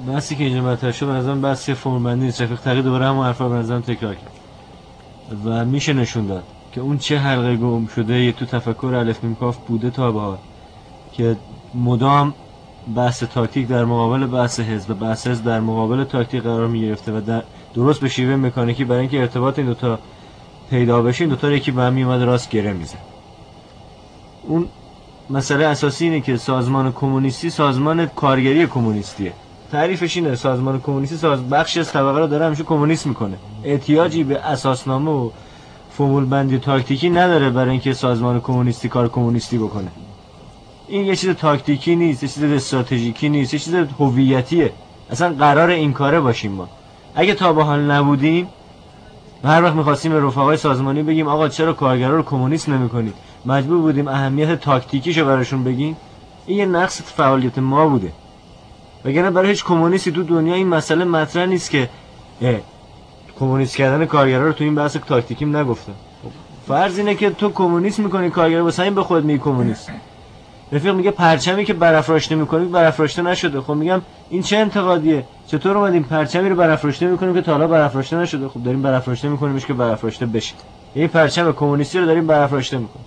بحثی که اینجا مطرح شد به نظرم بحث فرم‌بندی نیست. رفیق تقی دوباره همون حرفا به نظرم تکرار کرد و میشه نشون داد که اون چه حلقه گم شده یه تو تفکر الف میم کاف بوده تا به حال که مدام بحث تاکتیک در مقابل بحث حزب و بحث حزب در مقابل تاکتیک قرار میگرفته و در درست به شیوه مکانیکی برای اینکه ارتباط این دوتا پیدا بشه این دوتا رو یکی به هم میومد راست گره میزه. اون مسئله اساسی اینه که سازمان کمونیستی سازمان کارگری کمونیستیه. تعریفش اینه سازمان کمونیستی بخشی از طبقه رو داره همیشه کمونیست میکنه. احتیاجی به اساسنامه و فرمول بندی تاکتیکی نداره برای اینکه سازمان کمونیستی کار کمونیستی بکنه. این یه چیز تاکتیکی نیست، یه چیز استراتژیکی نیست، یه چیز هویتیه. اصلا قرار این کاره باشیم ما. اگه تا به حال نبودیم و هر وقت می‌خواستیم به رفقای سازمانی بگیم آقا چرا کارگرا رو کمونیست نمی‌کنید، مجبور بودیم اهمیت تاکتیکیشو براشون بگیم. این یه نقص فعالیت ما بوده. وگرنه برای هیچ کمونیستی تو دنیا این مسئله مطرح نیست که کمونیست کردن کارگرا رو تو این بحث تاکتیکیم نگفتن. فرض اینه که تو کمونیست می‌کنی کارگرا، واسه این به خود میگی کمونیست. رفیق میگه پرچمی که برافراشته می‌کنید برافراشته نشده. خب میگم این چه انتقادیه؟ چطور اومدیم پرچمی رو برافراشته می‌کنیم که تا حالا برافراشته نشده؟ خب داریم برافراشته می‌کنیمش که برافراشته بشه. این پرچم کمونیستی رو داریم برافراشته می‌کنیم.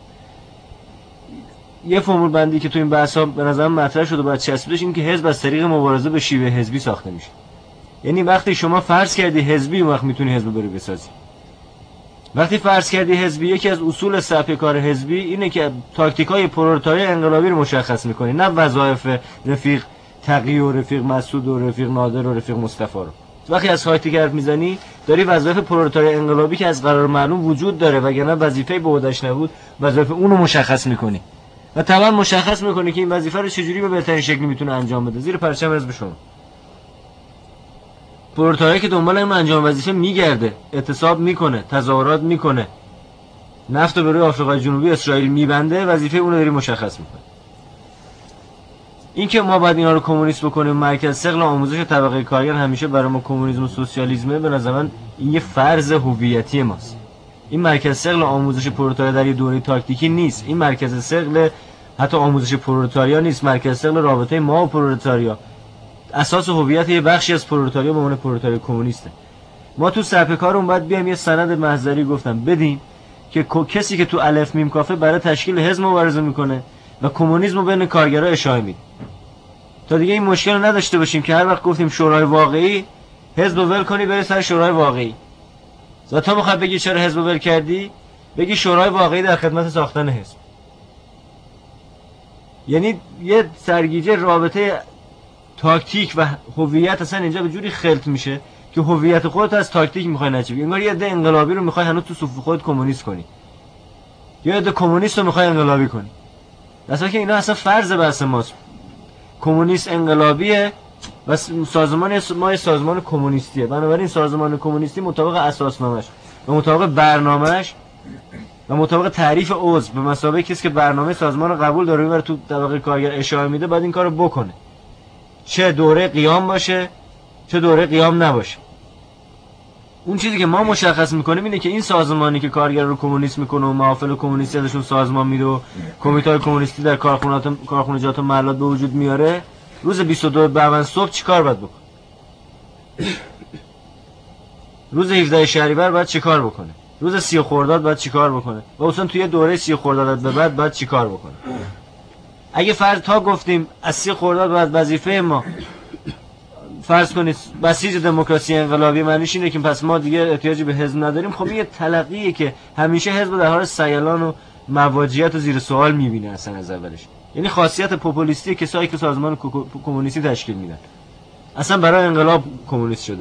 یه فرمول بندی که تو این بحث‌ها به نظر مطرح شده بعد چسبیدش این که حزب از طریق مبارزه به شیوه حزبی ساخته میشه. یعنی وقتی شما فرض کردی حزبی اون وقت میتونی حزب بری بسازی. وقتی فرض کردی حزبی، یکی از اصول سبک کار حزبی اینه که تاکتیکای پرولتاری انقلابی رو مشخص می‌کنی، نه وظایف رفیق تقی و رفیق مسعود و رفیق نادر و رفیق مصطفی رو. وقتی از تاکتیک حرف میزنی داری وظایف پرولتاری انقلابی که از قرار معلوم وجود داره وگرنه وظیفه به عهده‌اش نبود وظایف اون رو مشخص می‌کنی و طبعا مشخص می‌کنی که این وظیفه رو چجوری به بهترین شکلی میتونه انجام بده زیر پرچم حزب شما. پرولتاری که دنبال این انجام وظیفه میگرده، اعتصاب میکنه، تظاهرات میکنه، نفت رو به روی آفریقای جنوبی اسرائیل میبنده، وظیفه اون رو داری مشخص میکنه. این که ما باید اینا رو کمونیست بکنیم مرکز ثقل آموزش طبقه کارگر همیشه برای ما کمونیسم و سوسیالیسمه، به نظر من این یه فرض هویتی ماست. این مرکز ثقل آموزش پرولتاریا در یه دوره تاکتیکی نیست. این مرکز ثقل حتی آموزش پرولتاریا نیست، مرکز ثقل رابطه ما و پرولتاریا، اساس هویت یه بخشی از پرولتاریا به عنوان پرولتاریا کمونیسته. ما تو سرپکارمون باید بیایم یه سند محضری گفتم بدیم که کسی که تو الف میم کافه برای تشکیل حزب مبارزه میکنه و کمونیسم رو بین کارگرا اشاعه میده تا دیگه این مشکل رو نداشته باشیم که هر وقت گفتیم شورای واقعی حزب ول کنی بری سر شورای واقعی. تا میخواد بگی چرا حزب ول کردی بگی شورای واقعی در خدمت ساختن حزب. یعنی یه سرگیجه رابطه تاکتیک و هویت اصلا اینجا به جوری خلط میشه که هویت خودت از تاکتیک میخوای نچی. انگار یه عده انقلابی رو میخوای هنوز تو صفوف خودت کمونیست کنی، یه عده کمونیست رو میخوای انقلابی کنی، اصلا که اینا اصلا فرض بحث ماست. کمونیست انقلابیه و سازمان ما سازمان کمونیستیه. بنابراین سازمان کمونیستی مطابق اساسنامه‌اش و مطابق برنامه‌اش و مطابق تعریف عضو به مثابه کسی که برنامه سازمان رو قبول داره میبره تو طبقه کارگر اشاره میده باید این کارو بکنه، چه دوره قیام باشه چه دوره قیام نباشه. اون چیزی که ما مشخص میکنیم اینه که این سازمانی که کارگر رو کمونیست میکنه و محافل کمونیستی ازشون سازمان میده و کمیته کمونیستی در کارخونجات و محلات به وجود میاره، روز 22 بهمن صبح چیکار باید بکنه؟ روز 17 شهریور باید چیکار بکنه؟ روز 30 خرداد باید چیکار بکنه؟ و اصلا توی دوره 30 خرداد به بعد باید چیکار بکنه؟ اگه فرض تا گفتیم از 30 خرداد باید وظیفه ما فرض کنید بسیج دموکراسی انقلابی معنیش اینه که پس ما دیگه احتیاجی به حزب نداریم. خب این یه تلقیه که همیشه حزب در حال سیلان و مواجهت و زیر سوال میبینه اصلا از اولش. یعنی خاصیت پوپولیستی کسایی که سازمان کمونیستی تشکیل میدن اصلا برای انقلاب کمونیست شده.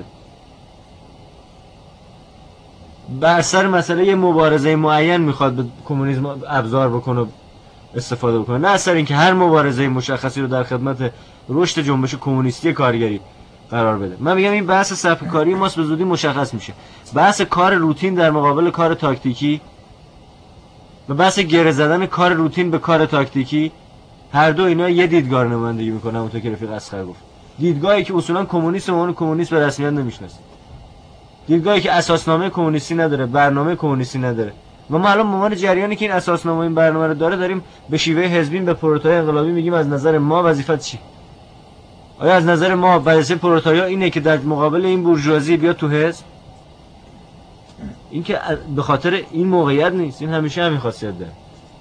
بر سر مسئله یه مبارزه معین میخواد به کمونیسم ابزار بکنه استفاده بکنه، نه اصلا اینکه هر مبارزه مشخصی رو در خدمت رشد جنبش کمونیستی کارگری قرار بده. من میگم این بحث صفحه کاری ماست به زودی مشخص میشه. بحث کار روتین در مقابل کار تاکتیکی و بحث گره زدن کار روتین به کار تاکتیکی، هر دو اینا یه دیدگاه نمایندگی میکنه. اونطور که رفیق اصغر گفت، دیدگاهی که اصولا کمونیست و کمونیست به رسمیت نمیشناسه، دیدگاهی که اساسنامه کمونیستی نداره، برنامه کمونیستی نداره. و ما الان به عنوان جریانی که این اساسنامه این برنامه رو داره داریم به شیوه حزبی به پروتئ انقلابی میگیم از نظر ما وظیفت چی؟ آیا از نظر ما وظیفه پرولتاریا اینه که در مقابل این بورژوازی بیاد تو حزب؟ این که به خاطر این موقعیت نیست، این همیشه همین خاصیت داره.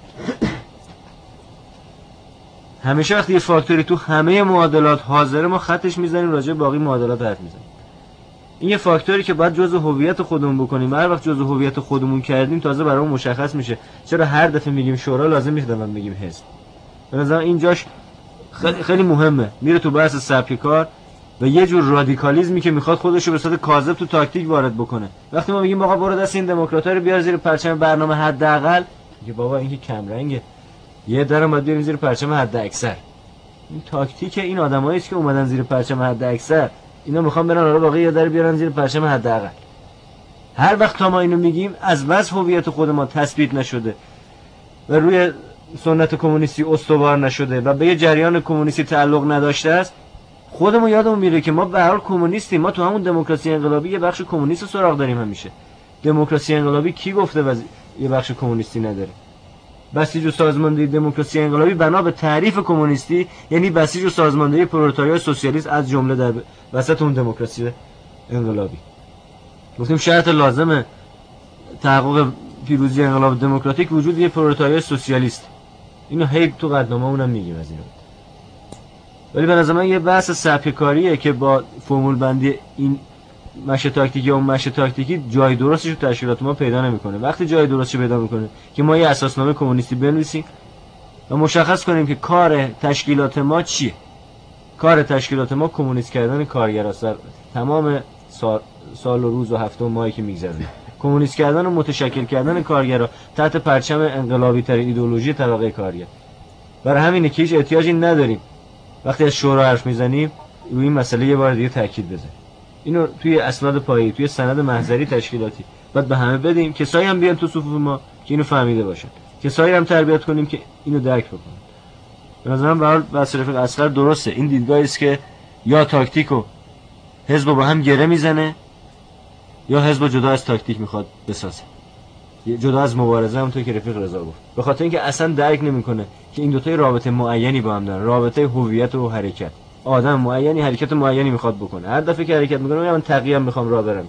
همیشه وقتی یه فاکتوری تو همه معادلات حاضره ما خطش میزنیم، راجع به باقی معادلات حرف میزنیم. این یه فاکتوری که باید جزء هویت خودمون بکنیم. هر وقت جزء هویت خودمون کردیم تازه برامون مشخص میشه چرا هر دفعه میگیم شورا لازم نیست من بگیم حزب. به نظر این جاش خیلی مهمه، میره تو بحث سبک کار و یه جور رادیکالیسمی که میخواد خودشو به صورت کاذب تو تاکتیک وارد بکنه. وقتی ما میگیم آقا برو دست این دموکرات‌ها رو بیار زیر پرچم برنامه حداقل، میگه بابا این که کم رنگه، یه درم باید بیاریم زیر پرچم حد اکثر. این تاکتیک این آدمایی است که اومدن زیر پرچم حد اکثر، اینا میخوان برن آره باقی یه در بیارن زیر پرچم حداقل. هر وقت تا ما اینو میگیم از بس هویت خود ما تثبیت نشده و روی سنت کمونیستی استوار نشده و به یه جریان کمونیستی تعلق نداشته است، خودمون یادمون میره که ما به هر حال کمونیستیم. ما تو همون دموکراسی انقلابی یه بخش کمونیست سراغ داریم. همیشه دموکراسی انقلابی کی گفته یه بخش کمونیستی نداره؟ بسیج و سازماندهی دموکراسی انقلابی بنا به تعریف کمونیستی یعنی بسیج و سازماندهی پرولتاریا سوسیالیست از جمله در وسط اون دموکراسی انقلابی. گفتیم شرط لازم تحقق پیروزی انقلاب دموکراتیک وجود یه پرولتاریا سوسیالیست. اینو هی تو قدنامه‌مون میگیم از اینا. ولی به نظر من یه بحث سبک کاریه که با فرمول بندی این مشه تاکتیکی و اون مشه تاکتیکی جای درستش تو تشکیلات ما پیدا نمیکنه. وقتی جای درستش پیدا میکنه که ما یه اساسنامه کمونیستی بنویسیم و مشخص کنیم که کار تشکیلات ما چیه. کار تشکیلات ما کمونیست کردن کارگرا سر تمام سال و روز و هفته و ماهی که میگذرونه، کمونیست کردن و متشکل کردن کارگرا تحت پرچم انقلابی ترین ایدئولوژی طبقه کارگر. برای همینه که هیچ احتیاجی نداریم وقتی از شورا حرف میزنیم روی این مسئله یه بار دیگه تاکید بزنیم. اینو توی اسناد پایه‌ای، توی سند محضری تشکیلاتی بعد به همه بدیم، کسایی هم بیان تو صفوف ما که اینو فهمیده باشن، کسایی هم تربیت کنیم که اینو درک بکنن. به نظرم به هر حال بحث رفیق اصغر درسته. این دیدگاهی است که یا تاکتیک و حزب با هم گره میزنه یا حزب جدا از تاکتیک میخواد بسازه، جدا از مبارزه، همونطور که رفیق رضا گفت. به خاطر اینکه اصلا درک نمیکنه که این دو تا رابطه معینی با هم دارن، رابطه هویت و حرکت. آدم معینی حرکت معینی میخواد بکنه، هر دفعه که حرکت میکنه من تقی‌ام میخوام راه برم،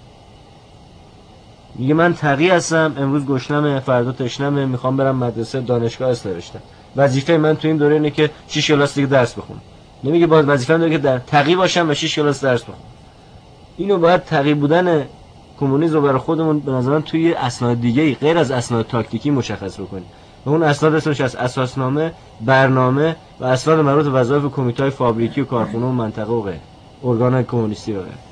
میگه من تقی هستم، امروز گشنمه، فردا تشنمه، میخوام برم مدرسه، دانشگاه است رشته. وظیفه من تو این دوره اینه که 6 کلاس دیگه درس بخونم. نمیگه باید وظیفه‌ام داره که در تقی باشم و 6 کلاس درس بخونم. اینو باید تقی بودن کمونیسم رو برای خودمون به نظر من توی اسناد دیگه غیر از اسناد تاکتیکی مشخص بکنیم. و اون اسناد اسمش از اساسنامه، برنامه و اسناد مربوط به وظایف کمیته‌های فابریکی و کارخونه و منطقه و غیره، ارگان‌های کمونیستی و غیره.